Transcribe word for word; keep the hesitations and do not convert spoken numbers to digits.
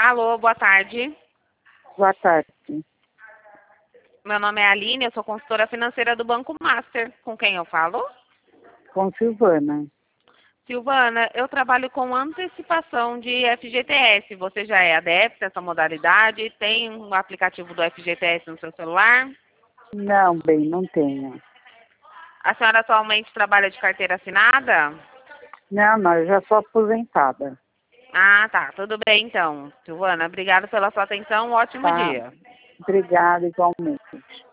Alô, boa tarde. Boa tarde. Meu nome é Aline, eu sou consultora financeira do Banco Master. Com quem eu falo? Com Silvana. Silvana, eu trabalho com antecipação de F G T S. Você já é adepta dessa modalidade? Tem um aplicativo do F G T S no seu celular? Não, bem, não tenho. A senhora atualmente trabalha de carteira assinada? Não, não, eu já sou aposentada. Ah, tá. Tudo bem, então. Silvana, obrigada pela sua atenção. Um ótimo Tá? dia. Obrigada, igualmente.